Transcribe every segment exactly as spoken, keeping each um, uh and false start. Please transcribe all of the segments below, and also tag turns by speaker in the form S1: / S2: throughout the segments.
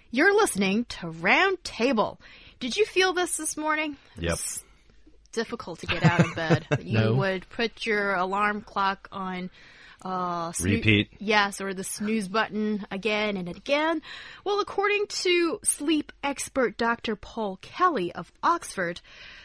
S1: You're listening to Round Table. Did you feel this this morning?
S2: Yep.
S1: It's difficult to get out of bed. You
S3: No.
S1: would put your alarm clock on uh, snoo-
S2: Repeat.
S1: Yes, or the snooze button again and again. Well, according to sleep expert Doctor Paul Kelly of Oxford,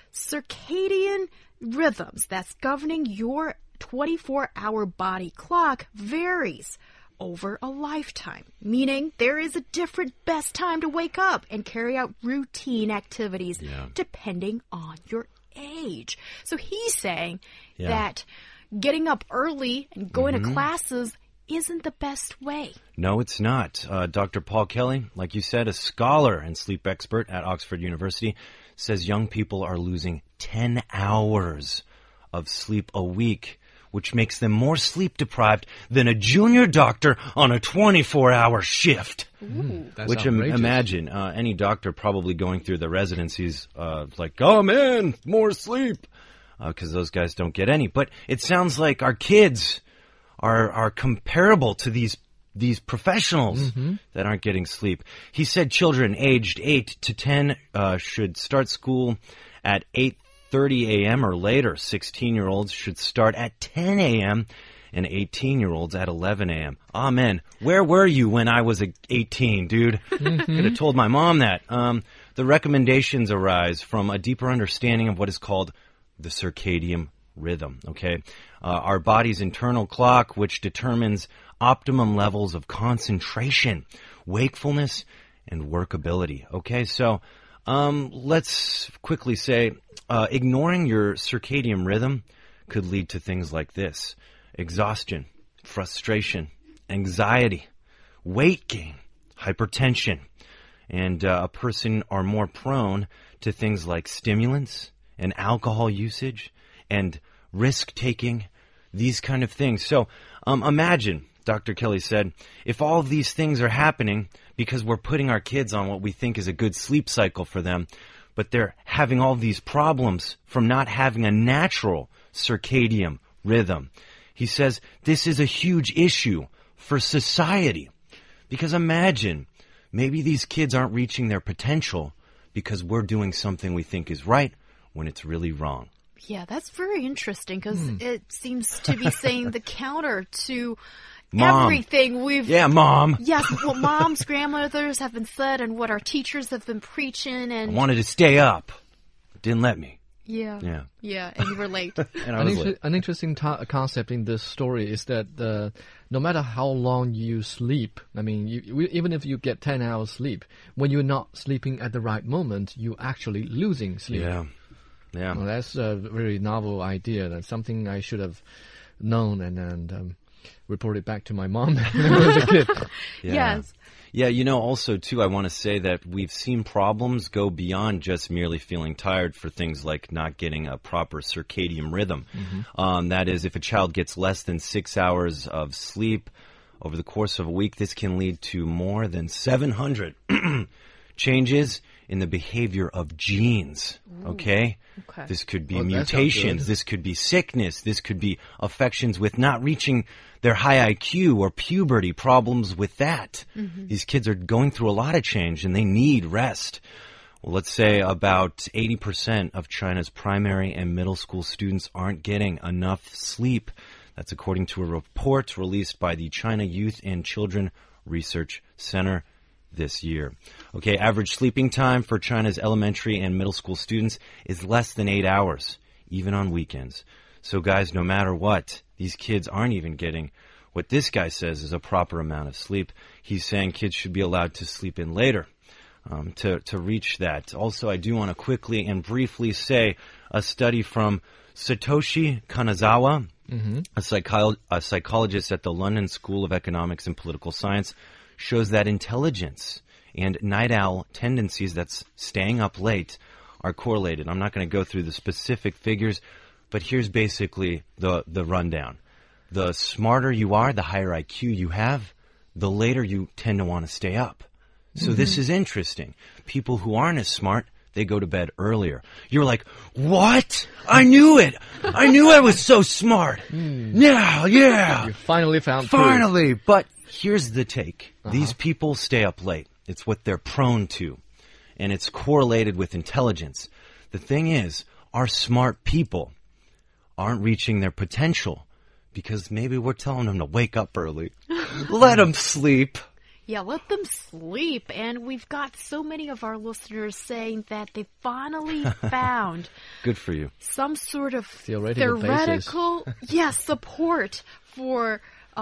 S1: circadian rhythms that's governing your twenty-four hour body clock varies over a lifetime, meaning there is a different best time to wake up and carry out routine activities
S2: Yeah.
S1: depending on your age. So he's saying
S2: Yeah.
S1: that getting up early and going to classes isn't the best way.
S2: No, it's not. Uh, Doctor Paul Kelly, like you said, a scholar and sleep expert at Oxford University, says young people are losing ten hours of sleep a week, which makes them more sleep deprived than a junior doctor on a twenty-four hour shift.
S3: That's
S2: Which im-
S3: outrageous.
S2: imagine uh, any doctor probably going through the residencies, uh, like, come in, more sleep, because those guys don't get any. But it sounds like our kids are are comparable to these these professionals that aren't getting sleep. He said children aged eight to ten uh, should start school at eight thirty a m or later. sixteen-year-olds should start at ten a m and eighteen-year-olds at eleven a m Amen. Where were you when I was eighteen, dude? Could have told my mom that. Um, the recommendations arise from a deeper understanding of what is called the circadian rhythm, okay? Uh, our body's internal clock, which determines optimum levels of concentration, wakefulness, and workability, okay? So um, let's quickly say uh, ignoring your circadian rhythm could lead to things like this: exhaustion, frustration, anxiety, weight gain, hypertension, and uh, a person are more prone to things like stimulants and alcohol usage and risk-taking, these kind of things. So um, imagine, Doctor Kelly said, if all of these things are happening because we're putting our kids on what we think is a good sleep cycle for them, but they're having all these problems from not having a natural circadian rhythm. He says this is a huge issue for society. Because imagine, maybe these kids aren't reaching their potential because we're doing something we think is right when it's really wrong.
S1: Yeah, that's very interesting because it seems to be saying the counter to
S2: Mom.
S1: everything we've...
S2: Yeah, Mom.
S1: Yes, what moms, grandmothers have been said and what our teachers have been preaching
S2: I
S1: and...
S2: wanted to stay up. Didn't let me.
S1: Yeah.
S2: Yeah.
S1: Yeah, and you were late.
S2: And I
S3: An,
S2: was
S3: inter-
S2: late.
S3: an interesting to- concept in this story is that uh, no matter how long you sleep, I mean, you, you, even if you get ten hours sleep, when you're not sleeping at the right moment, you're actually losing sleep.
S2: Yeah. Yeah.
S3: Well, that's a very novel idea. That's something I should have known and, and um, reported back to my mom when I was a kid.
S2: Yeah.
S1: Yes.
S2: Yeah, you know, also, too, I want to say that we've seen problems go beyond just merely feeling tired for things like not getting a proper circadian rhythm. Um, that is, if a child gets less than six hours of sleep over the course of a week, this can lead to more than seven hundred changes in the behavior of genes, okay?
S1: Okay.
S2: This could be
S3: Oh, that sounds
S2: mutations,
S3: good.
S2: this could be sickness, this could be affections with not reaching their high I Q or puberty, problems with that. These kids are going through a lot of change and they need rest. Well, let's say about eighty percent of China's primary and middle school students aren't getting enough sleep. That's according to a report released by the China Youth and Children Research Center this year. Okay, average sleeping time for China's elementary and middle school students is less than eight hours, even on weekends. So guys, no matter what, these kids aren't even getting what this guy says is a proper amount of sleep. He's saying kids should be allowed to sleep in later um, to, to reach that. Also, I do want to quickly and briefly say a study from Satoshi Kanazawa, a, psycholo- a psychologist at the London School of Economics and Political Science, shows that intelligence and night owl tendencies, that's staying up late, are correlated. I'm not going to go through the specific figures, but here's basically the, the rundown. The smarter you are, the higher I Q you have, the later you tend to want to stay up. So this is interesting. People who aren't as smart, they go to bed earlier. You're like, what? I knew it. I knew I was so smart. Yeah, yeah.
S3: You finally found proof.
S2: Finally. But here's the take. These people stay up late. It's what they're prone to. And it's correlated with intelligence. The thing is, our smart people aren't reaching their potential because maybe we're telling them to wake up early. Let them sleep.
S1: Yeah, let them sleep. And we've got so many of our listeners saying that they finally found
S2: Good for you.
S1: some sort of
S3: Theoretical
S1: theoretical yes, support for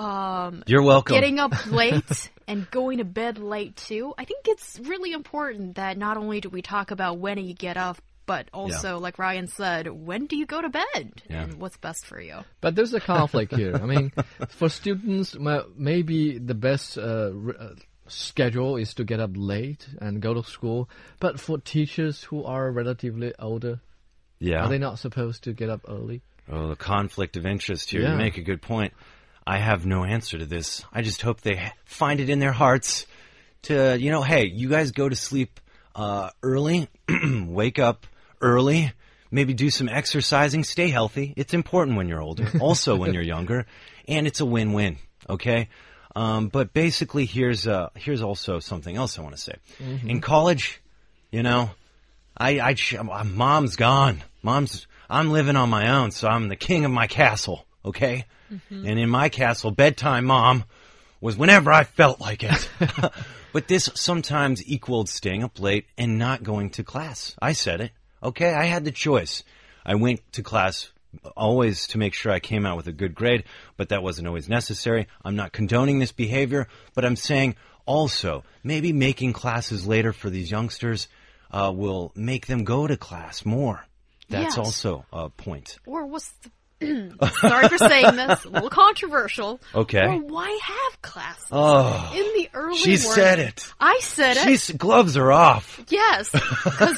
S1: um,
S2: You're welcome.
S1: getting up late and going to bed late too. I think it's really important that not only do we talk about when you get up, but also,
S2: Yeah.
S1: like Ryan said, when do you go to bed
S2: Yeah.
S1: and what's best for you?
S3: But there's a conflict here. I mean, for students, ma- maybe the best uh, r- uh, schedule is to get up late and go to school. But for teachers who are relatively older,
S2: Yeah.
S3: are they not supposed to get up early?
S2: Oh, the conflict of interest here.
S3: Yeah.
S2: You make a good point. I have no answer to this. I just hope they ha- find it in their hearts to, you know, hey, you guys go to sleep uh, early, wake up early, maybe do some exercising, stay healthy. It's important when you're older, also when you're younger, and it's a win-win, okay? Um, but basically, here's uh, here's also something else I want to say. Mm-hmm. In college, you know, I, I, I, mom's gone. Mom's, I'm living on my own, so I'm the king of my castle, okay? Mm-hmm. And in my castle, bedtime mom was whenever I felt like it. But this sometimes equaled staying up late and not going to class. I said it, okay? I had the choice. I went to class always to make sure I came out with a good grade, but that wasn't always necessary. I'm not condoning this behavior, but I'm saying also maybe making classes later for these youngsters uh, will make them go to class more. That's
S1: Yes.
S2: also a point.
S1: Or what's the sorry for saying this, a little controversial.
S2: Okay.
S1: Or why have classes
S2: Oh,
S1: in the early
S2: she
S1: morning?
S2: said it.
S1: I said it.
S2: She's gloves are off.
S1: Yes. 'Cause-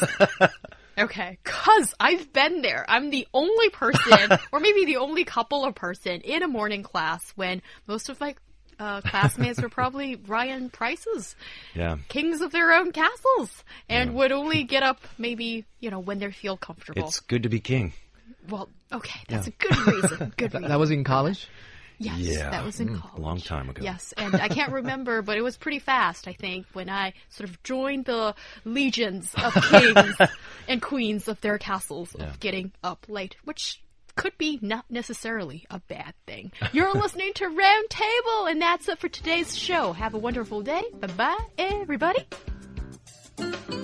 S1: okay. Because I've been there. I'm the only person, or maybe the only couple of person in a morning class when most of my uh, classmates were probably Ryan Price's
S2: Yeah.
S1: kings of their own castles and
S2: Yeah.
S1: would only get up maybe, you know, when they feel comfortable.
S2: It's good to be king.
S1: Well, okay. That's a good reason. Good reason.
S3: That was in college?
S1: Yes,
S2: Yeah.
S1: that was in
S2: Mm,
S1: college.
S2: a long time ago.
S1: Yes, and I can't remember, but it was pretty fast, I think, when I sort of joined the legions of kings and queens of their castles
S2: Yeah.
S1: of getting up late, which could be not necessarily a bad thing. You're listening to Round Table, and that's it for today's show. Have a wonderful day. Bye-bye, everybody.